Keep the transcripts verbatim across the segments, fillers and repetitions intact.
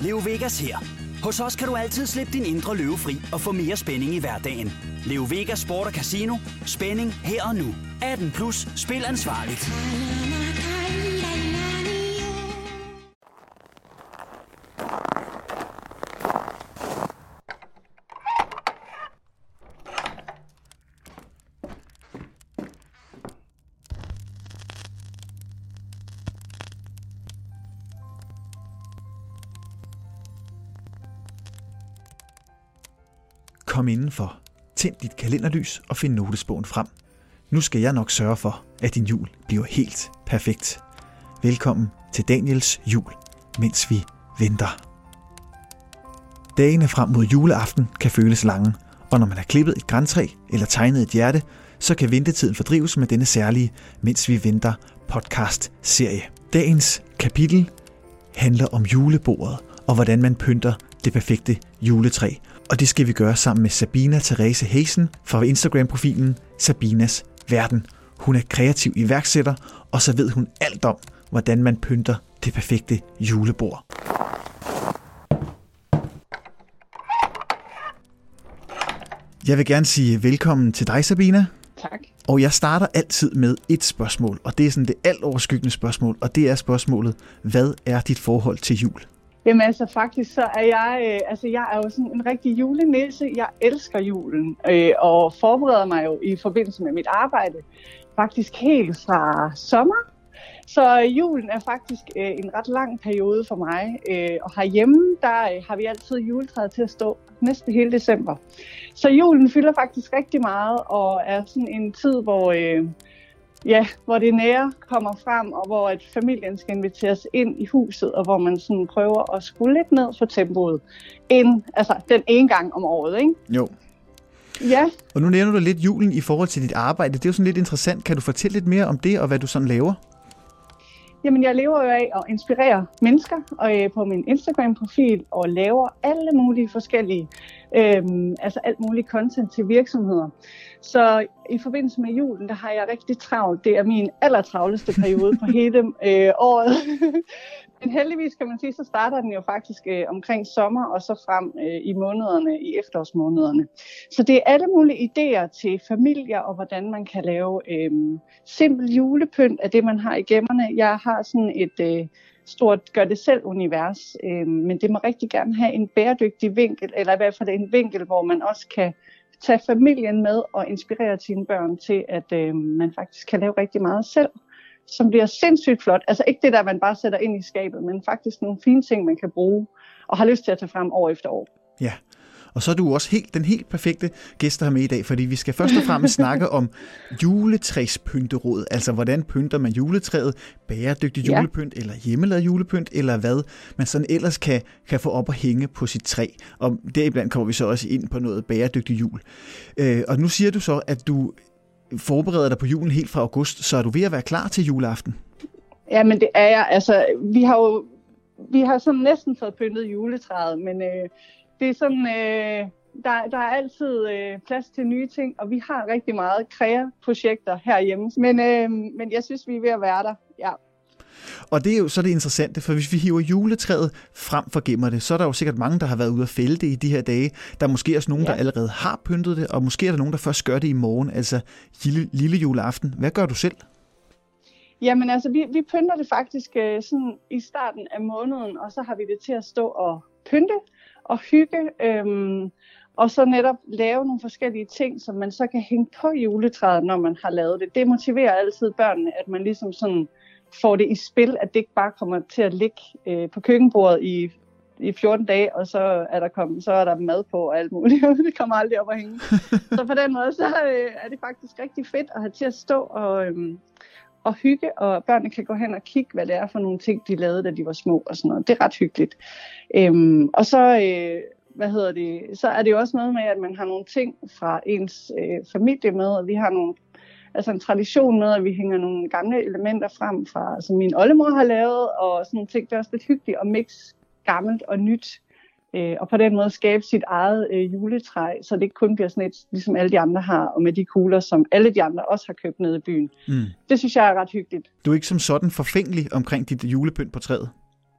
Leo Vegas her. Hos os kan du altid slippe din indre løve fri og få mere spænding i hverdagen. Leo Vegas Sport og Casino. Spænding her og nu. atten plus. Spil ansvarligt. Kom indenfor, tænd dit kalenderlys og find notesbogen frem. Nu skal jeg nok sørge for, at din jul bliver helt perfekt. Velkommen til Daniels jul, mens vi venter. Dagene frem mod juleaften kan føles lange, og når man har klippet et grantræ eller tegnet et hjerte, så kan ventetiden fordrives med denne særlige Mens vi venter podcast-serie. Dagens kapitel handler om julebordet og hvordan man pynter det perfekte juletræ. Og det skal vi gøre sammen med Sabina Therese Haysen fra Instagram-profilen Sabinas Verden. Hun er kreativ iværksætter, og så ved hun alt om, hvordan man pynter det perfekte julebord. Jeg vil gerne sige velkommen til dig, Sabina. Tak. Og jeg starter altid med et spørgsmål, og det er sådan det alt overskyggende spørgsmål, og det er spørgsmålet: hvad er dit forhold til jul? Jamen altså faktisk så er jeg, øh, altså jeg er jo sådan en rigtig julenisse. Jeg elsker julen øh, og forbereder mig jo i forbindelse med mit arbejde faktisk helt fra sommer. Så øh, julen er faktisk øh, en ret lang periode for mig. Øh, og herhjemme, der øh, har vi altid juletræet til at stå næsten hele december. Så julen fylder faktisk rigtig meget og er sådan en tid, hvor... Øh, Ja, hvor det nære kommer frem, og hvor at familien skal inviteres ind i huset, og hvor man sådan prøver at skrue lidt ned for tempoet, end, altså den ene gang om året, ikke? Jo. Ja. Og nu nævner du lidt julen i forhold til dit arbejde. Det er jo sådan lidt interessant. Kan du fortælle lidt mere om det, og hvad du sådan laver? Jamen, jeg lever jo af at inspirere mennesker og, øh, på min Instagram-profil, og laver alle mulige forskellige, øh, altså alt muligt content til virksomheder. Så i forbindelse med julen, der har jeg rigtig travlt. Det er min allertravleste periode på hele øh, året. Men heldigvis kan man sige, så starter den jo faktisk øh, omkring sommer og så frem øh, i månederne, i efterårsmånederne. Så det er alle mulige idéer til familier og hvordan man kan lave øh, simpel julepynt af det, man har i gemmerne. Jeg har sådan et øh, stort gør-det-selv-univers, øh, men det må rigtig gerne have en bæredygtig vinkel, eller i hvert fald en vinkel, hvor man også kan tage familien med og inspirere sine børn til, at øh, man faktisk kan lave rigtig meget selv, som bliver sindssygt flot. Altså ikke det der, man bare sætter ind i skabet, men faktisk nogle fine ting, man kan bruge og har lyst til at tage frem år efter år. Ja, og så er du også helt, den helt perfekte gæst, der har med i dag, fordi vi skal først og fremmest snakke om juletræspynteråd. Altså, hvordan pynter man juletræet? Bæredygtig Ja. julepynt, eller hjemmelavet julepynt, eller hvad man sådan ellers kan, kan få op og hænge på sit træ. Og deriblandt kommer vi så også ind på noget bæredygtig jul. Øh, og nu siger du så, at du forbereder dig på julen helt fra august, så er du ved at være klar til juleaften? Ja, men det er jeg. Altså, vi har jo vi har sådan næsten fået pyntet juletræet, men øh, det er sådan, øh, der, der er altid øh, plads til nye ting, og vi har rigtig meget kreaprojekter herhjemme. Men, øh, men jeg synes, vi er ved at være der, ja. Og det er jo så det interessante, for hvis vi hiver juletræet frem for gemmer det, så er der jo sikkert mange, der har været ude at fælde det i de her dage. Der er måske også nogen, ja. der allerede har pyntet det, og måske er der nogen, der først gør det i morgen, altså lille, lille juleaften. Hvad gør du selv? Jamen altså, vi, vi pynter det faktisk øh, sådan i starten af måneden, og så har vi det til at stå og pynte og hygge, øhm, og så netop lave nogle forskellige ting, som man så kan hænge på juletræet, når man har lavet det. Det motiverer altid børnene, at man ligesom sådan får det i spil, at det ikke bare kommer til at ligge øh, på køkkenbordet i, i fjorten dage, og så er der kommet, så er der mad på og alt muligt. Det kommer aldrig op at hænge. Så på den måde, så øh, er det faktisk rigtig fedt at have til at stå og, øh, og hygge, og børnene kan gå hen og kigge, hvad det er for nogle ting, de lavede, da de var små og sådan noget. Det er ret hyggeligt. Øhm, og så, øh, hvad hedder det, så er det jo også noget med, at man har nogle ting fra ens øh, familie med, og vi har nogle altså en tradition med, at vi hænger nogle gamle elementer frem fra, som min oldemor har lavet, og sådan nogle ting. Det er også lidt hyggeligt at mixe gammelt og nyt, øh, og på den måde skabe sit eget øh, juletræ, så det ikke kun bliver sådan et, ligesom alle de andre har, og med de kugler, som alle de andre også har købt nede i byen. Mm. Det synes jeg er ret hyggeligt. Du er ikke som sådan forfængelig omkring dit julepynt på træet?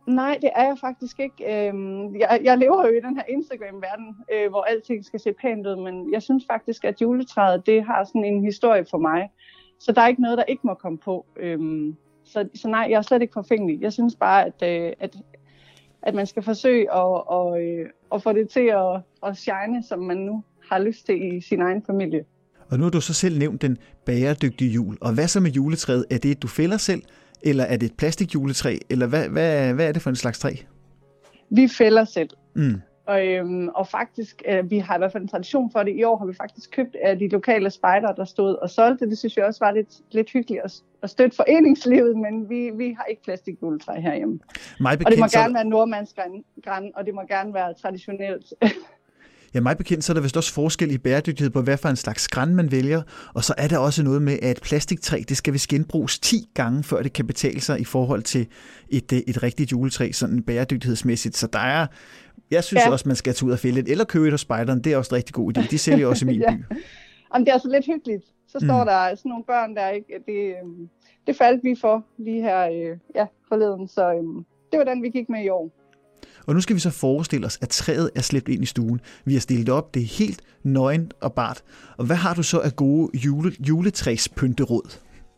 Nej, det er jeg faktisk ikke. Øhm, jeg, jeg lever jo i den her Instagram-verden, øh, hvor alting skal se pænt ud, men jeg synes faktisk, at juletræet, det har sådan en historie for mig. Så der er ikke noget, der ikke må komme på. Øhm, så, så nej, jeg er slet ikke forfængelig. Jeg synes bare, at, øh, at, at man skal forsøge at, og, øh, at få det til at, at shine, som man nu har lyst til i sin egen familie. Og nu har du så selv nævnt den bæredygtige jul. Og hvad så med juletræet? Er det et, du fælder selv, eller er det et plastikjuletræ? Eller hvad, hvad, hvad er det for en slags træ? Vi fælder selv. Mm. Og, øhm, og faktisk, øh, vi har i hvert fald en tradition for det. I år har vi faktisk købt af de lokale spejdere, der stod og solgte. Det synes jeg også var lidt, lidt hyggeligt at, at støtte foreningslivet, men vi, vi har ikke plastikjuletræ herhjemme. Bekendt, og det må så... gerne være nordmandsgran, og det må gerne være traditionelt. Ja, mig bekendt, så er der vist også forskel i bæredygtighed på, hvad for en slags gran man vælger. Og så er der også noget med, at et plastiktræ, det skal vist genbruges ti gange, før det kan betale sig i forhold til et, et rigtigt juletræ, sådan bæredygtighedsmæssigt. Så der er, jeg synes ja. også, man skal tage ud og fælde et, eller købe et hos spejderen. Det er også en rigtig god idé. De sælger også i min ja. by. Jamen, det er altså lidt hyggeligt. Så står mm. der sådan nogle børn, der ikke, det, det faldt vi for lige her ja, forleden. Så øhm, det var den, vi gik med i år. Og nu skal vi så forestille os, at træet er slæbt ind i stuen. Vi har stillet op, det er helt nøgent og bart. Og hvad har du så af gode jule, juletræspynteråd?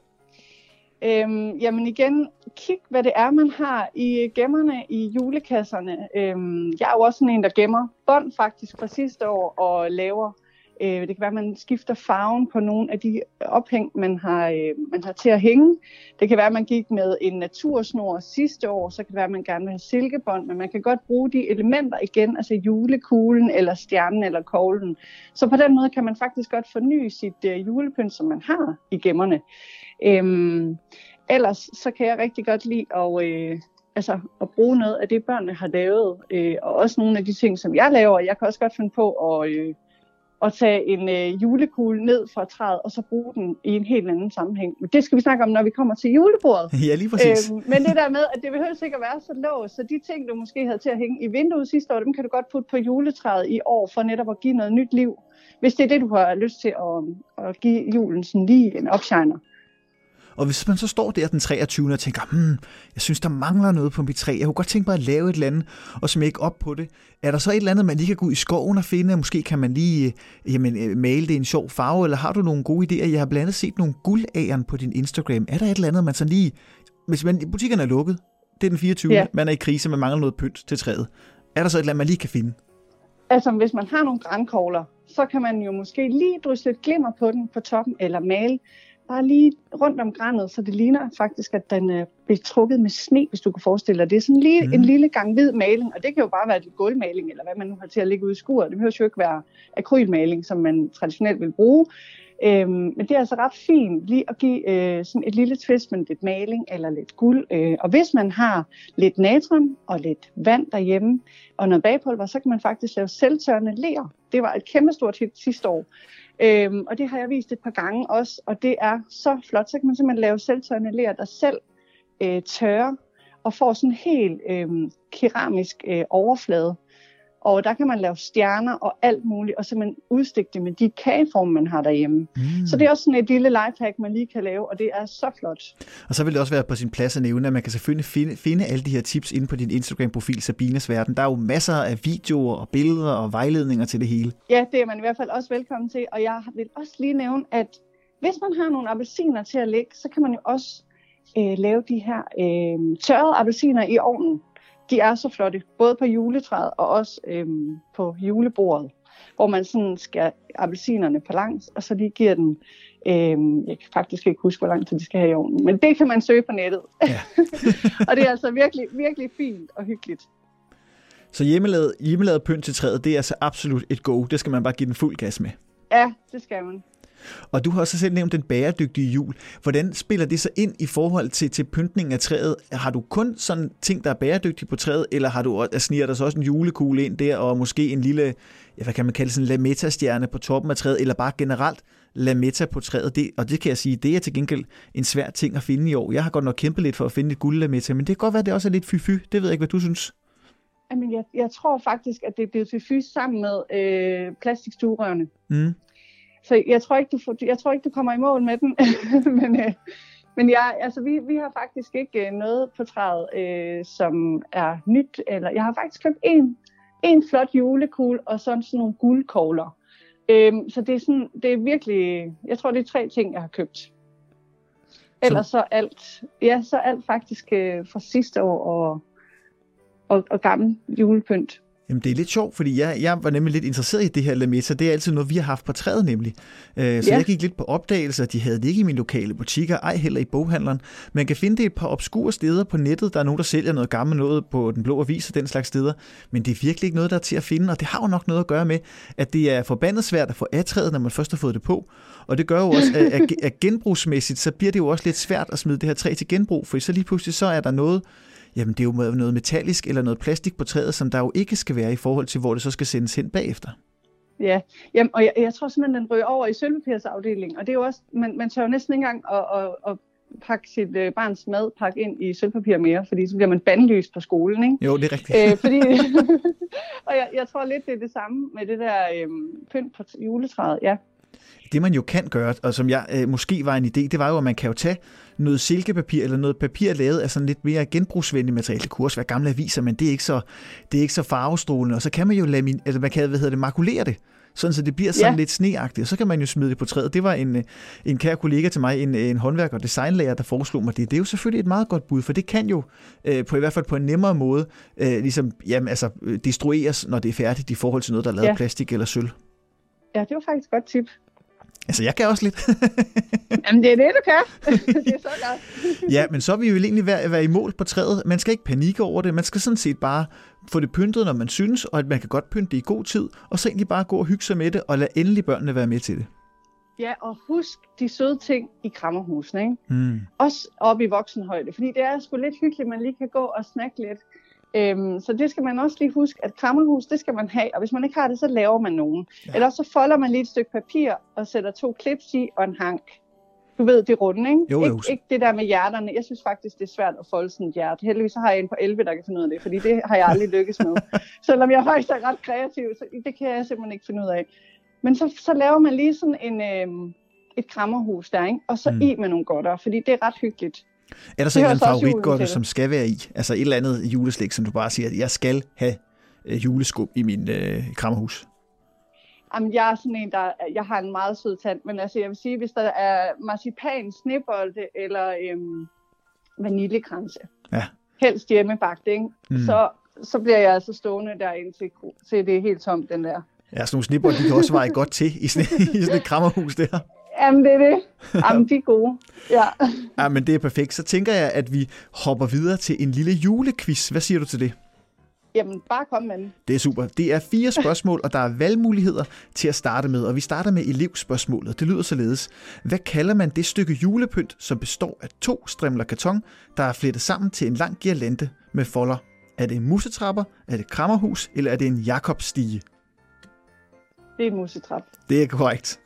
Øhm, jamen igen, kig hvad det er, man har i gemmerne i julekasserne. Øhm, jeg er jo også sådan en, der gemmer bånd faktisk fra sidste år og laver. Øh, det kan være, at man skifter farven på nogle af de ophæng, man har, øh, man har til at hænge. Det kan være, at man gik med en natursnor sidste år, så kan det være, at man gerne vil have silkebånd, men man kan godt bruge de elementer igen, altså julekuglen eller stjernen eller koglen. Så på den måde kan man faktisk godt forny sit øh, julepynt, som man har i gemmerne. Øhm, ellers så kan jeg rigtig godt lide at, øh, altså, at bruge noget af det, børnene har lavet, øh, og også nogle af de ting, som jeg laver. Jeg kan også godt finde på at... Øh, og tage en øh, julekugle ned fra træet, og så bruge den i en helt anden sammenhæng. Men det skal vi snakke om, når vi kommer til julebordet. Ja, lige præcis. Øhm, men det der med, at det behøver ikke at være så låst, så de ting, du måske havde til at hænge i vinduet sidste år, dem kan du godt putte på juletræet i år, for netop at give noget nyt liv. Hvis det er det, du har lyst til at, at give julen sådan lige en opshiner. Og hvis man så står der den treogtyvende og tænker, hmm, jeg synes, der mangler noget på mit træ. Jeg kunne godt tænke mig at lave et eller andet, og smække op på det. Er der så et eller andet, man lige kan gå ud i skoven og finde? Måske kan man lige jamen, male det i en sjov farve, eller har du nogle gode idéer? Jeg har blandt andet set nogle guldagern på din Instagram. Er der et eller andet, man så lige... Hvis man, butikkerne er lukket, det er den fireogtyvende Ja. Man er i krise, man mangler noget pynt til træet. Er der så et eller andet, man lige kan finde? Altså, hvis man har nogle grankogler, så kan man jo måske lige drysse lidt glimmer på den på toppen, eller male bare lige rundt om granet, så det ligner faktisk, at den er betrukket med sne, hvis du kan forestille dig. Det er sådan lige mm. en lille gang hvid maling, og det kan jo bare være lidt gulvmaling, eller hvad man nu har til at ligge ude i skuret. Det behøver jo ikke være akrylmaling, som man traditionelt vil bruge. Øhm, men det er altså ret fint lige at give øh, sådan et lille twist med lidt maling eller lidt guld. Øh, og hvis man har lidt natron og lidt vand derhjemme og noget bagpulver, så kan man faktisk lave selvtørrende ler. Det var et kæmpestort hit sidste år. Øhm, og det har jeg vist et par gange også, og det er så flot. Så kan man simpelthen lave selvtørrende ler, der selv øh, tørrer og får sådan en helt øh, keramisk øh, overflade. Og der kan man lave stjerner og alt muligt, og simpelthen udstikke det med de kageformer, man har derhjemme. Mm. Så det er også sådan et lille lifehack, man lige kan lave, og det er så flot. Og så vil det også være på sin plads at nævne, at man kan selvfølgelig finde, finde alle de her tips inde på din Instagram-profil, Sabines Verden. Der er jo masser af videoer og billeder og vejledninger til det hele. Ja, det er man i hvert fald også velkommen til. Og jeg vil også lige nævne, at hvis man har nogle appelsiner til at lægge, så kan man jo også øh, lave de her øh, tørrede appelsiner i ovnen. De er så flotte, både på juletræet og også øhm, på julebordet, hvor man sådan skal appelsinerne på langs, og så lige giver den, øhm, jeg kan faktisk ikke huske, hvor lang tid de skal have i ovnen, men det kan man søge på nettet. Ja. Og det er altså virkelig, virkelig fint og hyggeligt. Så hjemmelavet, hjemmelavet pynt til træet, det er altså absolut et go. Det skal man bare give den fuld gas med. Ja, det skal man. Og du har også selv nævnt den bæredygtige jul. Hvordan spiller det så ind i forhold til, til pyntningen af træet? Har du kun sådan ting, der er bæredygtige på træet, eller har du, der sniger der så også en julekugle ind der, og måske en lille, ja, hvad kan man kalde sådan en lametta-stjerne på toppen af træet, eller bare generelt lametta på træet? Det, og det kan jeg sige, det er til gengæld en svær ting at finde i år. Jeg har godt nok kæmpet lidt for at finde et guld lametta, men det kan godt være, at det også er lidt fy-fy. Det ved jeg ikke, hvad du synes. Jamen, jeg, jeg tror faktisk, at det er blevet fy-fy sammen med øh, plastikstuerørene. Mm. Så jeg tror ikke, du får, jeg tror ikke, du kommer i mål med den, men, øh, Men jeg, altså, vi, vi har faktisk ikke noget på træet, øh, som er nyt. Eller, jeg har faktisk købt en, en flot julekugle og sådan, sådan nogle guldkogler. Øhm, så det er, sådan, det er virkelig, jeg tror, det er tre ting, jeg har købt. Ellers så alt, ja, så alt faktisk øh, fra sidste år og, og, og gammel julepynt. Jamen, det er lidt sjovt, fordi jeg, jeg var nemlig lidt interesseret i det her lametta. Det er altid noget, vi har haft på træet nemlig. Øh, så ja. Jeg gik lidt på opdagelser. De havde det ikke i mine lokale butikker, ej heller i boghandleren. Man kan finde det et par obskure steder på nettet. Der er nogen, der sælger noget gammelt noget på Den Blå Avis og den slags steder. Men det er virkelig ikke noget, der er til at finde, og det har jo nok noget at gøre med, at det er forbandet svært at få af træet, når man først har fået det på. Og det gør jo også, at, at, at genbrugsmæssigt, så bliver det jo også lidt svært at smide det her træ til genbrug, for så lige pludselig så er der noget. Jamen, det er jo noget metallisk eller noget plastik på træet, som der jo ikke skal være i forhold til, hvor det så skal sendes hen bagefter. Ja, jamen, og jeg, jeg tror simpelthen, den ryger over i sølvpapirsafdelingen. Og det er jo også, man, man tør jo næsten ikke engang at, at, at pakke sit øh, barns madpakke ind i sølvpapir mere, fordi så bliver man bandlyst på skolen, ikke? Jo, det er rigtigt. Æ, fordi, og jeg, jeg tror lidt, det er det samme med det der øh, pynt på juletræet, ja. Det man jo kan gøre, og som jeg øh, måske var en idé, det var jo, at man kan jo tage noget silkepapir eller noget papir lavet af sådan lidt mere genbrugsvenligt materiale. Det kunne også være gamle aviser, men det er ikke så, det er ikke så farvestrålende. Og så kan man jo lamin, altså man kan, hvad hedder det, makulere det, sådan så det bliver sådan ja. lidt sneagtigt. Og så kan man jo smide det på træet. Det var en, en kær kollega til mig, en, en håndværker og designlærer, der foreslog mig det. Det er jo selvfølgelig et meget godt bud, for det kan jo øh, på i hvert fald på en nemmere måde øh, ligesom, jamen, altså, destrueres, når det er færdigt i forhold til noget, der er lavet ja. plastik eller sølv. Ja, det var faktisk et godt tip. Altså, jeg kan også lidt. Jamen, det er det, du kan. Det er så godt. Ja, men så er vi jo egentlig ved at være i mål på træet. Man skal ikke panikke over det. Man skal sådan set bare få det pyntet, når man synes, og at man kan godt pynte det i god tid, og så egentlig bare gå og hygge sig med det, og lade endelig børnene være med til det. Ja, og husk de søde ting i krammerhusene, ikke? Mm. Også oppe i voksenhøjde, fordi det er sgu lidt hyggeligt, man lige kan gå og snakke lidt. Øhm, så det skal man også lige huske, at krammerhus, det skal man have, og hvis man ikke har det, så laver man nogen. Ja. Eller så folder man lige et stykke papir og sætter to klips i og en hank. Du ved, det runde, ikke? Jo, jo. Ik- ikke det der med hjerterne. Jeg synes faktisk, det er svært at folde sådan et hjerte. Heldigvis så har jeg en på elleve, der kan finde ud af det, fordi det har jeg aldrig lykkes med. Selvom jeg faktisk er ret kreativ, så det kan jeg simpelthen ikke finde ud af. Men så, så laver man lige sådan en, øhm, et krammerhus der, ikke? Og så mm. i med nogle godter, fordi det er ret hyggeligt. Er der så en eller anden favoritgodter, som skal være i? Altså et eller andet juleslik, som du bare siger, at jeg skal have øh, juleskum i min øh, krammerhus? Jamen, jeg er sådan en, der jeg har en meget sød tand, men altså jeg vil sige, hvis der er marcipan, snebolde eller øhm, vaniljekranse, ja. helst hjemmebagt, ikke? Mm. Så, så bliver jeg altså stående derinde til, til det er helt tomt, den der. Ja, sådan nogle snebolde, de kan også veje godt til i sådan, i sådan et krammerhus der. Jamen, det er det. Jamen, de er gode. Ja. Ja, men det er perfekt. Så tænker jeg, at vi hopper videre til en lille julequiz. Hvad siger du til det? Jamen, bare kom med den. Det er super. Det er fire spørgsmål, og der er valgmuligheder til at starte med. Og vi starter med elevspørgsmålet. Det lyder således. Hvad kalder man det stykke julepynt, som består af to strimler karton, der er flettet sammen til en lang girlande med folder? Er det en musetrapper, er det krammerhus, eller er det en Jakobstige? Det er en musetrap. Det er korrekt.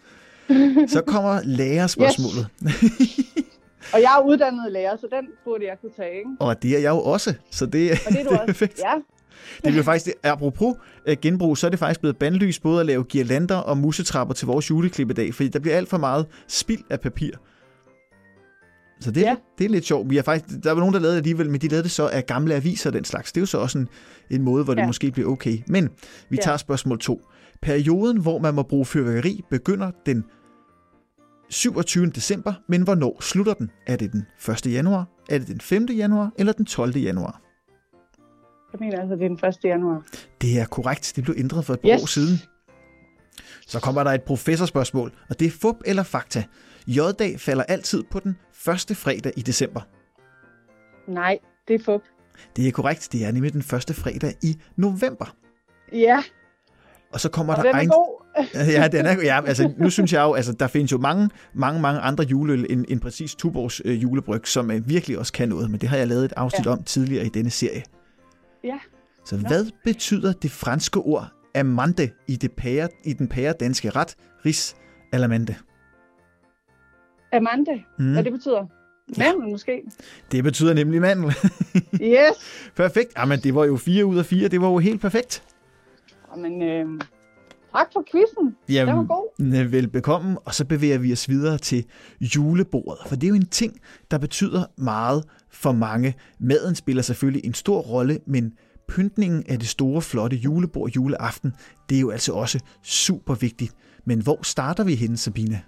Så kommer lærerspørgsmålet. Yes. Og jeg er uddannet lærer, så den burde jeg kunne tage, ikke? Og det er jeg jo også, så det, og det er, du det er også. perfekt. Ja. Det bliver faktisk, apropos genbrug, så er det faktisk blevet bandlyst både at lave girlander og musetrapper til vores juleklip i dag, fordi der bliver alt for meget spild af papir. Så det, ja. det er lidt sjovt. Vi har faktisk, der var nogen, der lavede det alligevel, men de lavede det så af gamle aviser og den slags. Det er jo så også en, en måde, hvor det ja. måske bliver okay. Men vi tager ja. spørgsmål to. Perioden, hvor man må bruge fyrværkeri, begynder den syvogtyvende december, men hvornår slutter den? Er det den første januar, er det den femte januar eller den tolvte januar? Jeg mener altså, det er den første januar. Det er korrekt. Det blev ændret for et par yes. år siden. Så kommer der et professorspørgsmål, og det er fup eller fakta. J-dag falder altid på den første fredag i december. Nej, det er fup. Det er korrekt. Det er nemlig den første fredag i november. Ja. Og så kommer og der den er egen... god. ja, den er, ja, altså nu synes jeg jo, altså der findes jo mange, mange, mange andre juleøl end, end præcis Tuborgs øh, julebryg, som øh, virkelig også kan noget, men det har jeg lavet et afsnit ja. om tidligere i denne serie. Ja. Så Nå. hvad betyder det franske ord amande i, det pære, i den pæredanske ret ris alamande? Amande? Mm. Hvad det betyder? Mandel ja. måske? Det betyder nemlig mandel. Yes. Perfekt. Jamen det var jo fire ud af fire, det var jo helt perfekt. Jamen, øh, Tak for quizzen. Jamen, den var god. Velbekomme, og så bevæger vi os videre til julebordet, for det er jo en ting, der betyder meget for mange. Maden spiller selvfølgelig en stor rolle, men pyntningen af det store, flotte julebord juleaften, det er jo altså også super vigtigt. Men hvor starter vi henne, Sabine?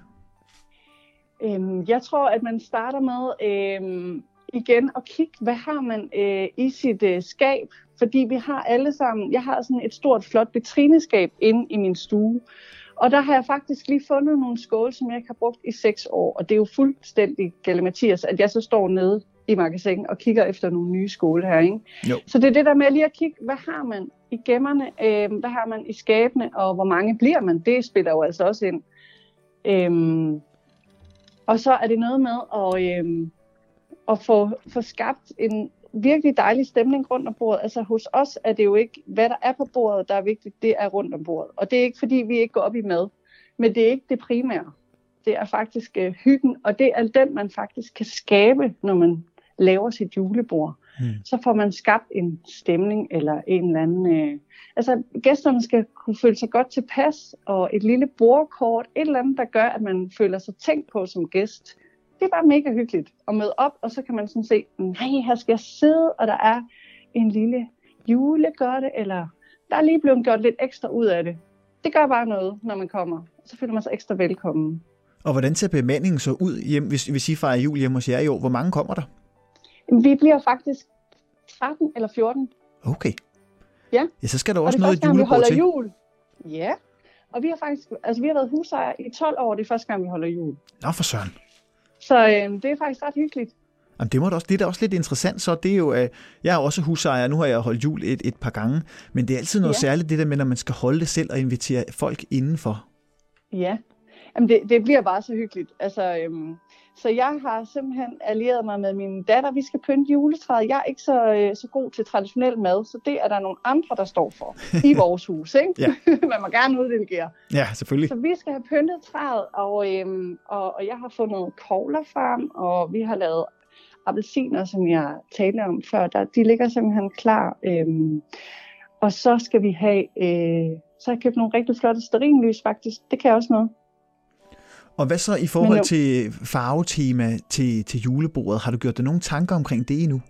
Øhm, jeg tror, at man starter med øhm, igen at kigge, hvad har man øh, i sit øh, skab? Fordi vi har alle sammen, jeg har sådan et stort, flot vitrineskab inde i min stue. Og der har jeg faktisk lige fundet nogle skåle, som jeg ikke har brugt i seks år. Og det er jo fuldstændig galimatias, at jeg så står nede i magasin og kigger efter nogle nye skåle her, ikke? Jo. Så det er det der med lige at kigge, hvad har man i gemmerne, øh, hvad har man i skabene, og hvor mange bliver man? Det spiller jo altså også ind. Øhm, og så er det noget med at, øhm, at få, få skabt en virkelig dejlig stemning rundt om bordet. Altså hos os er det jo ikke, hvad der er på bordet, der er vigtigt, det er rundt om bordet. Og det er ikke fordi, vi ikke går op i mad, men det er ikke det primære. Det er faktisk øh, hyggen, og det er den, man faktisk kan skabe, når man laver sit julebord. Hmm. Så får man skabt en stemning eller en eller anden... Øh, altså gæsterne skal kunne føle sig godt tilpas, og et lille bordkort, et eller andet, der gør, at man føler sig tænkt på som gæst. Det er bare mega hyggeligt at møde op, og så kan man sådan se, nej, her skal jeg sidde, og der er en lille julegodte, eller der er lige blevet gjort lidt ekstra ud af det. Det gør bare noget, når man kommer. Så føler man sig ekstra velkommen. Og hvordan ser bemandingen så ud, hjem, hvis, hvis I fejrer jul hjemme hos jer i år? Hvor mange kommer der? Vi bliver faktisk tretten eller fjorten. Okay. Ja. Ja, så skal der også noget julebord til. Og det er første gang, vi holder jul. Ja. Og vi har faktisk, altså vi har været husejere i tolv år, det er første gang, vi holder jul. Nå for søren. Så øh, det er faktisk ret hyggeligt. Jamen, det, må da også, det er da også lidt interessant, så det er jo, øh, jeg er også husejer, nu har jeg holdt jul et, et par gange, men det er altid noget ja. særligt, det der med, når man skal holde det selv og invitere folk indenfor. Ja, Jamen, det, det bliver bare så hyggeligt. Altså, øhm, så jeg har simpelthen allieret mig med min datter, vi skal pynte juletræet. Jeg er ikke så, øh, så god til traditionel mad, så det er der nogle andre, der står for i vores hus, ikke? Ja. Man må gerne uddelegere. Ja, selvfølgelig. Så vi skal have pyntet træet, og, øhm, og, og jeg har fundet kogler frem, og vi har lavet appelsiner, som jeg talte om før. Der, de ligger simpelthen klar. Øhm, og så skal vi have, øh, så har jeg købt nogle rigtig flotte stearinlys faktisk. Det kan også noget. Og hvad så i forhold jo, til farvetema til, til julebordet? Har du gjort dig nogle tanker omkring det endnu?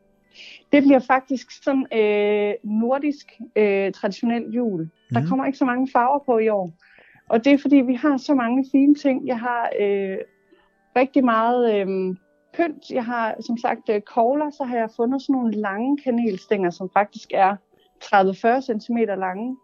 Det bliver faktisk sådan øh, nordisk øh, traditionel jul. Der mm. kommer ikke så mange farver på i år. Og det er fordi, vi har så mange fine ting. Jeg har øh, rigtig meget øh, pynt. Jeg har som sagt øh, kogler, så har jeg fundet sådan nogle lange kanelstænger, som faktisk er tredive til fyrre centimeter lange.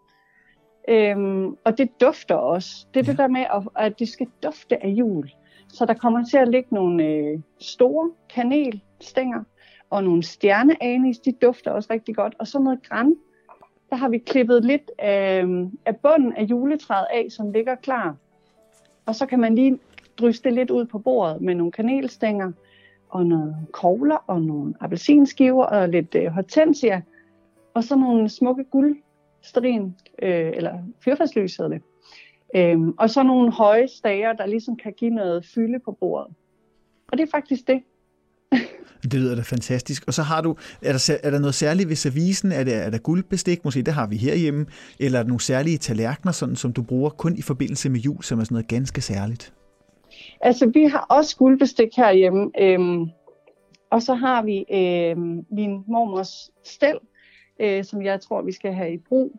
Øhm, og det dufter også. Det er ja. det der med, at, at det skal dufte af jul. Så der kommer til at ligge nogle øh, store kanelstænger og nogle stjerneanis. De dufter også rigtig godt. Og så noget gran. Der har vi klippet lidt af, af bunden af juletræet af, som ligger klar. Og så kan man lige drysse det lidt ud på bordet med nogle kanelstænger og noget kogler og nogle appelsinskiver og lidt øh, hortensia. Og så nogle smukke guld. Stearin, øh, eller fyrfadslys hedder det. Øhm, og så nogle høje stager, der ligesom kan give noget fylde på bordet. Og det er faktisk det. Det lyder da fantastisk. Og så har du, er der, er der noget særligt ved servicen? Er der, er der guldbestik? Måske det har vi herhjemme. Eller er der nogle særlige tallerkener, sådan, som du bruger kun i forbindelse med jul, som er sådan noget ganske særligt? Altså, vi har også guldbestik herhjemme. Øhm, og så har vi øhm, min mormors stel, Øh, som jeg tror, vi skal have i brug.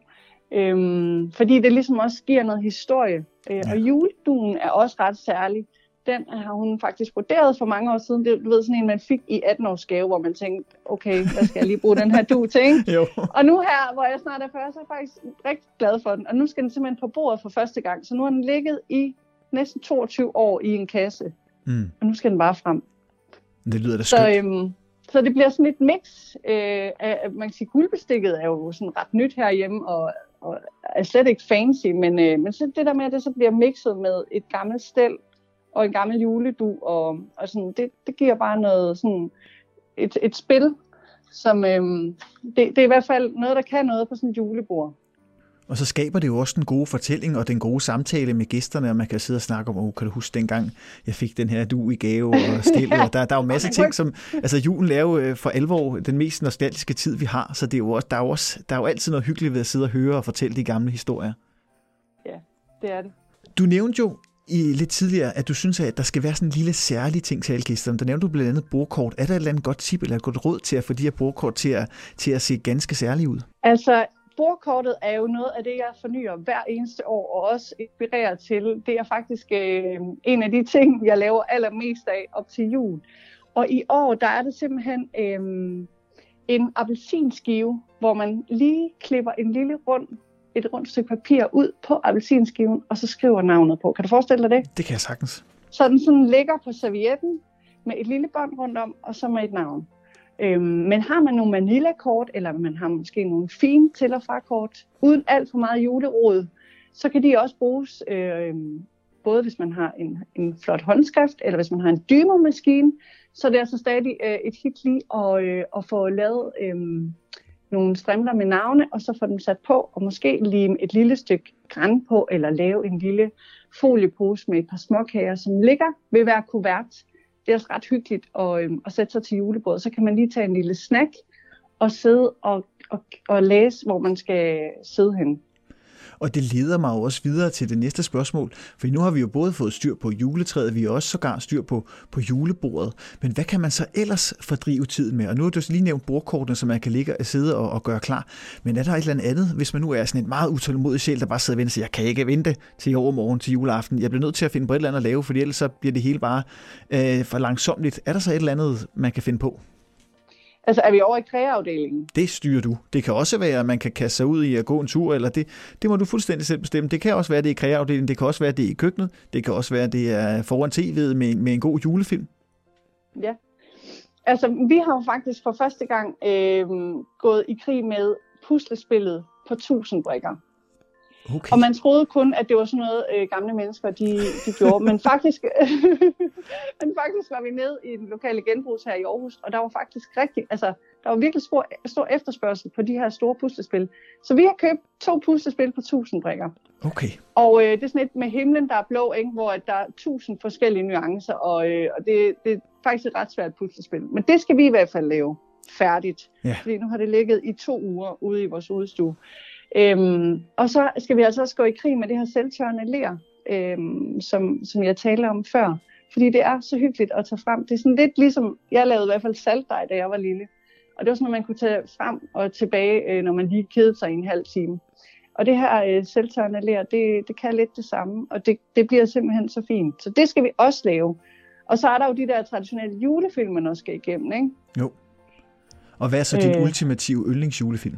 Øhm, fordi det ligesom også giver noget historie. Øh, ja. Og juleduen er også ret særlig. Den har hun faktisk broderet for mange år siden. Det du ved sådan en, man fik i atten-års gave, hvor man tænkte, okay, hvad skal jeg lige bruge den her du til? Og nu her, hvor jeg snart er fyrre, så er jeg faktisk rigtig glad for den. Og nu skal den simpelthen på bordet for første gang. Så nu har den ligget i næsten toogtyve år i en kasse. Mm. Og nu skal den bare frem. Det lyder da skønt. Så, øhm, Så det bliver sådan et mix øh, af, man kan sige, guldbestikket er jo sådan ret nyt herhjemme, og, og er slet ikke fancy, men, øh, men så det der med, at det så bliver mixet med et gammelt stel og en gammel juledu, og, og sådan, det, det giver bare noget sådan et, et spil, som øh, det, det er i hvert fald noget, der kan noget på sådan et julebord. Og så skaber det jo også den gode fortælling og den gode samtale med gæsterne, og man kan sidde og snakke om, oh, kan du huske dengang, jeg fik den her du i gave og stillet. ja. der, der er jo masser af ting, som, altså julen er jo for alvor den mest nostalgiske tid, vi har, så det er jo også, der, er jo også, der er jo altid noget hyggeligt ved at sidde og høre og fortælle de gamle historier. ja, det er det. Du nævnte jo i lidt tidligere, at du synes, at der skal være sådan en lille særlig ting til alle gæsterne. Der nævnte du blandt andet bordkort. Er der et eller andet godt tip eller et godt råd til at få de her bordkort til at, til at se ganske særlige ud? Altså, bordkortet er jo noget af det, jeg fornyer hver eneste år, og også inspirerer til. Det er faktisk øh, en af de ting, jeg laver allermest af op til jul. Og i år, der er det simpelthen øh, en appelsinskive, hvor man lige klipper en lille rund, et rundt stykke papir ud på appelsinskiven, og så skriver navnet på. Kan du forestille dig det? Det kan jeg sagtens. Så den sådan ligger på servietten med et lille bånd rundt om, og så med et navn. Øhm, men har man nogle Manila-kort, eller man har måske nogle fine til- og fra-kort, uden alt for meget julerod, så kan de også bruges, øh, både hvis man har en, en flot håndskrift, eller hvis man har en dymo-maskine, så det er altså stadig øh, et hit lige at, øh, at få lavet øh, nogle strimler med navne, og så få dem sat på, og måske lime et lille stykke gran på, eller lave en lille foliepose med et par småkager, som ligger ved hver kuvert. Det er også ret hyggeligt at, øh, at sætte sig til julebordet. Så kan man lige tage en lille snack og sidde og, og, og læse, hvor man skal sidde hen. Og det leder mig jo også videre til det næste spørgsmål, for nu har vi jo både fået styr på juletræet, vi har også sågar styr på, på julebordet. Men hvad kan man så ellers fordrive tiden med? Og nu har du lige nævnt bordkortene, som man kan ligge og sidde og, og gøre klar. Men er der et eller andet, hvis man nu er sådan en meget utålmodig sjæl, der bare sidder og venter og siger, jeg kan ikke vente til i overmorgen til juleaften. Jeg bliver nødt til at finde på et eller andet at lave, for ellers så bliver det hele bare øh, for langsomligt. Er der så et eller andet, man kan finde på? Altså, er vi over i kræafdelingen? Det styrer du. Det kan også være, at man kan kaste sig ud i at gå en tur, eller det, det må du fuldstændig selv bestemme. Det kan også være, at det er i kræafdelingen, det kan også være, at det er i køkkenet, det kan også være, at det er foran tv'et med, med en god julefilm. Ja. Altså, vi har jo faktisk for første gang øh, gået i krig med puslespillet på tusind brikker. Okay. Og man troede kun, at det var sådan noget, øh, gamle mennesker de, de gjorde. Men faktisk, men faktisk var vi nede i den lokale genbrugs her i Aarhus, og der var faktisk rigtig, altså, der var virkelig stor, stor efterspørgsel på de her store puslespil. Så vi har købt to puslespil på tusind brikker. Okay. Og øh, det er sådan et med himlen, der er blå, ikke? Hvor der er tusind forskellige nuancer, og, øh, og det, det er faktisk et ret svært puslespil. Men det skal vi i hvert fald lave færdigt, ja. Fordi nu har det ligget i to uger ude i vores udstue. Øhm, og så skal vi altså også gå i krig med det her selvtørrende ler, øhm, som, som jeg talte om før. Fordi det er så hyggeligt at tage frem. Det er sådan lidt ligesom, jeg lavede i hvert fald saltdej, da jeg var lille. Og det var sådan noget, man kunne tage frem og tilbage, øh, når man lige kedede sig i en halv time. Og det her øh, selvtørrende ler, det, det kan lidt det samme, og det, det bliver simpelthen så fint. Så det skal vi også lave. Og så er der jo de der traditionelle julefilm, man også skal igennem, ikke? Jo. Og hvad er så din øh, ultimative yndlingsjulefilm?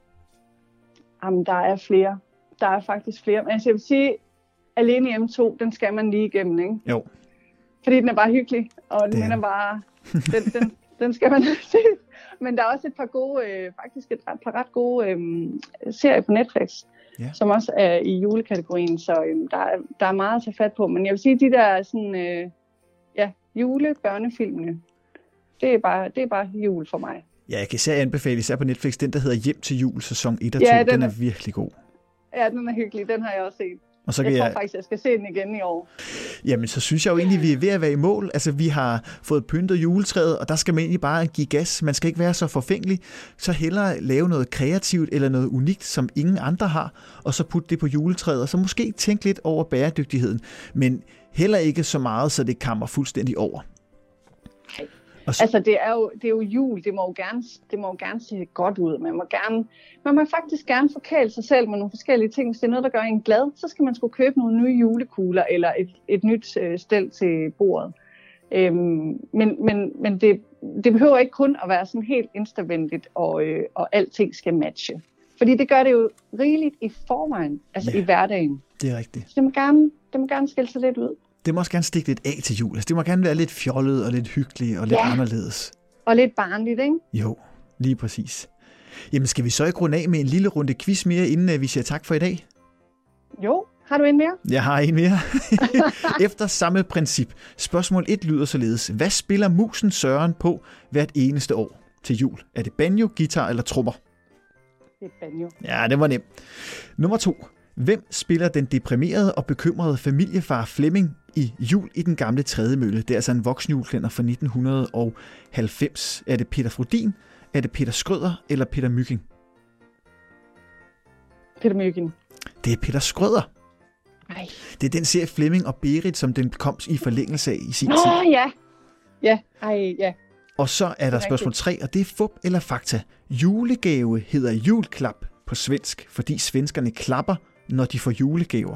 Jamen, der er flere. Der er faktisk flere. Men altså, jeg vil sige, Alene Hjemme to, den skal man lige igennem, ikke? Jo. Fordi den er bare hyggelig, og den er. er bare... Den, den, den skal man se. Men der er også et par gode, øh, faktisk et par ret gode øh, serier på Netflix, ja. Som også er i julekategorien, så øh, der, er, der er meget at tage fat på. Men jeg vil sige, de der sådan, øh, ja, julebørnefilmene, det er, bare, det er bare jul for mig. Ja, jeg kan især anbefale, især på Netflix, den der hedder Hjem til jul, sæson et og to, ja, den, den er, er virkelig god. Ja, den er hyggelig, den har jeg også set. Og så jeg tror jeg... faktisk, jeg skal se den igen i år. Jamen, så synes jeg jo egentlig, vi er ved at være i mål. Altså, vi har fået pyntet juletræet, og der skal man egentlig bare give gas. Man skal ikke være så forfængelig. Så hellere lave noget kreativt eller noget unikt, som ingen andre har, og så putte det på juletræet, og så måske tænke lidt over bæredygtigheden. Men heller ikke så meget, så det kammer fuldstændig over. Nej. Så... Altså, det er, jo, det er jo jul. Det må jo gerne, det må jo gerne se godt ud. Man må, gerne, man må faktisk gerne forkæle sig selv med nogle forskellige ting. Hvis det er noget, der gør en glad, så skal man sgu købe nogle nye julekugler eller et, et nyt øh, stel til bordet. Øhm, men men, men det, det behøver ikke kun at være sådan helt instavenligt, og, øh, og alting skal matche. Fordi det gør det jo rigeligt i forvejen, altså ja, i hverdagen. Det er rigtigt. Så det må gerne, det må gerne skille sig lidt ud. Det må også gerne stikke lidt af til jul. Altså, det må gerne være lidt fjollet og lidt hyggeligt og lidt ja. anderledes. Og lidt barnligt, ikke? Jo, lige præcis. Jamen, skal vi så ikke runde af med en lille runde quiz mere, inden vi siger tak for i dag? Jo, har du en mere? Jeg har en mere. Efter samme princip. Spørgsmål et lyder således. Hvad spiller musen Søren på hvert eneste år til jul? Er det banjo, guitar eller trommer? Det er banjo. Ja, det var nemt. Nummer to. Hvem spiller den deprimerede og bekymrede familiefar Flemming i Jul i den gamle Trædemølle? Det er altså en voksenjulekalender fra nitten halvfems. Er det Peter Frudin, er det Peter Skrøder eller Peter Mygind? Peter Mygind. Det er Peter Skrøder. Ej. Det er den serie Flemming og Berit, som den kom i forlængelse af i sin Nå, tid. Nå ja. Ja, ej, ja. Og så er der spørgsmål tre, og det er fup eller fakta. Julegave hedder julklap på svensk, fordi svenskerne klapper, når de får julegaver.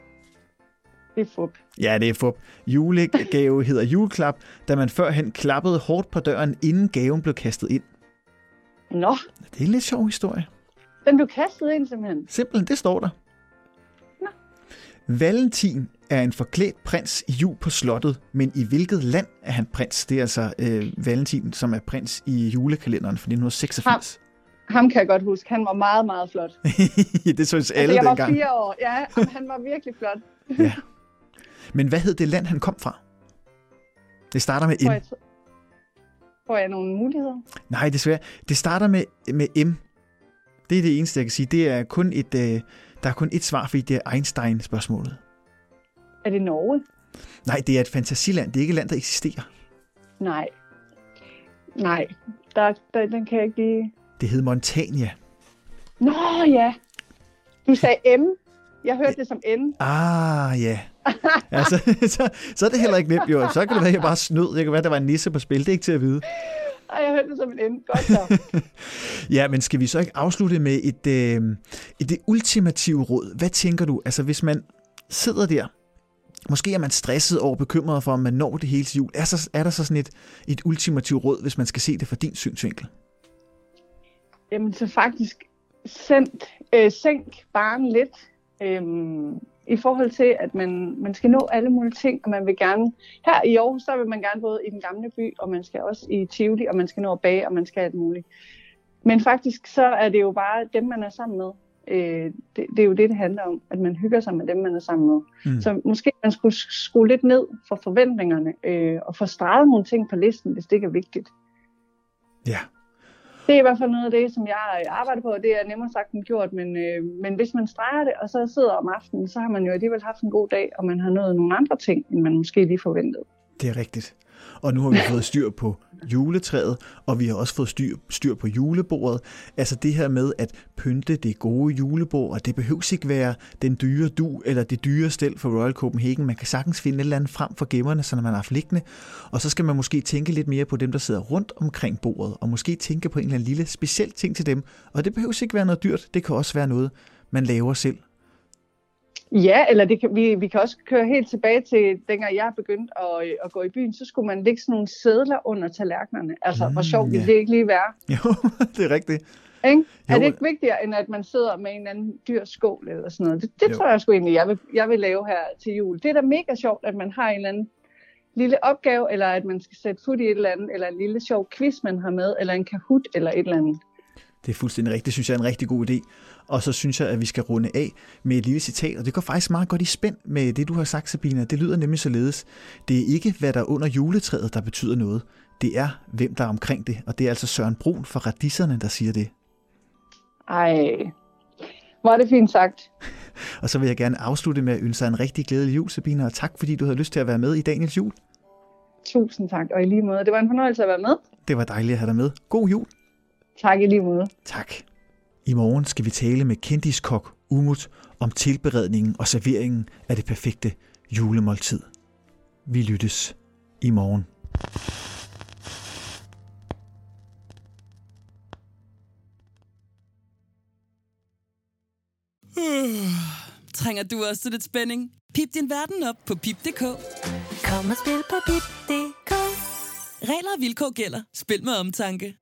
Det er fup. Ja, det er fup. Julegave hedder juleklap, da man førhen klappede hårdt på døren, inden gaven blev kastet ind. Nå. Det er en lidt sjov historie. Den blev kastet ind simpelthen? Simpelthen, det står der. Nå. Valentin er en forklædt prins i jul på slottet, men i hvilket land er han prins? Det er altså øh, Valentin, som er prins i julekalenderen fra nitten seksogfirs. Ham, ham kan jeg godt huske. Han var meget, meget flot. Det synes alle altså, jeg dengang. var fire år. Ja, han var virkelig flot. Ja. Men hvad hed det land, han kom fra? Det starter med M. Får jeg, får jeg nogle muligheder? Nej, desværre. Det starter med, med M. Det er det eneste, jeg kan sige. Det er kun et, øh, der er kun et svar, fordi det er Einstein-spørgsmålet. Er det Norge? Nej, det er et fantasiland. Det er ikke et land, der eksisterer. Nej. Nej, der, der, den kan jeg ikke lige... Det hed Montania. Nå ja, du sagde M. Jeg hørte det som N. Ah, ja. ja så, så, så er det heller ikke nemt, jo. Så kan det være, at jeg bare snød. Det kan være, at der var en nisse på spil. Det er ikke til at vide. Ej, jeg hørte det som en N. Godt så. Ja, men skal vi så ikke afslutte med et, øh, et det ultimative råd? Hvad tænker du? Altså, hvis man sidder der, måske er man stresset og bekymret for, om man når det hele til jul. Er, så, er der så sådan et, et ultimativt råd, hvis man skal se det fra din synsvinkel? Jamen, så faktisk sendt, øh, sænk barnen lidt. Øhm, I forhold til, at man, man skal nå alle mulige ting, og man vil gerne, her i Aarhus, så vil man gerne både i den gamle by, og man skal også i Tivoli, og man skal nå at bage, og man skal alt muligt. Men faktisk, så er det jo bare dem, man er sammen med. Øh, det, det er jo det, det handler om, at man hygger sig med dem, man er sammen med. Mm. Så måske man skulle skrue lidt ned for forventningerne, øh, og få streget nogle ting på listen, hvis det ikke er vigtigt. Ja. Det er i hvert fald noget af det, som jeg arbejder på, og det er nemmere sagt end gjort, men, øh, men hvis man streger det, og så sidder om aftenen, så har man jo alligevel haft en god dag, og man har nået nogle andre ting, end man måske lige forventede. Det er rigtigt. Og nu har vi fået styr på juletræet, og vi har også fået styr, styr på julebordet. Altså det her med at pynte det gode julebord, og det behøves ikke være den dyre du eller det dyre stel for Royal Copenhagen. Man kan sagtens finde et eller andet frem for gemmerne, så når man har haft liggende. Og så skal man måske tænke lidt mere på dem, der sidder rundt omkring bordet, og måske tænke på en eller anden lille speciel ting til dem. Og det behøves ikke være noget dyrt, det kan også være noget, man laver selv. Ja, eller det kan, vi, vi kan også køre helt tilbage til, dengang jeg begyndte at, at gå i byen, så skulle man lægge sådan nogle sedler under tallerkenerne. Altså, mm, hvor sjovt ville yeah. det ikke lige være? Jo, det er rigtigt. Ikke? Er det ikke vigtigere, end at man sidder med en eller anden dyr skål eller sådan noget? Det, det tror jeg sgu egentlig, jeg vil, jeg vil lave her til jul. Det er da mega sjovt, at man har en eller anden lille opgave, eller at man skal sætte fod i et eller andet, eller en lille sjov quiz, man har med, eller en Kahoot, eller et eller andet. Det er fuldstændig rigtigt. Det synes jeg er en rigtig god idé. Og så synes jeg, at vi skal runde af med et lille citat, og det går faktisk meget godt i spænd med det, du har sagt, Sabina. Det lyder nemlig således. Det er ikke, hvad der er under juletræet, der betyder noget. Det er, hvem der er omkring det. Og det er altså Søren Brun fra Radisserne, der siger det. Ej, hvor er det fint sagt. Og så vil jeg gerne afslutte med at ønske dig en rigtig glædelig jul, Sabina, og tak fordi du havde lyst til at være med i Daniels jul. Tusind tak, og i lige måde. Det var en fornøjelse at være med. Det var dejligt at have dig med. God jul. Tak i lige måde. Tak. I morgen skal vi tale med kendiskok Umut om tilberedningen og serveringen af det perfekte julemåltid. Vi lyttes i morgen. Trænger du også til lidt spænding? Pip din verden op på pip punktum d k. Kom og spil på pip punktum d k. Regler og vilkår gælder. Spil med omtanke.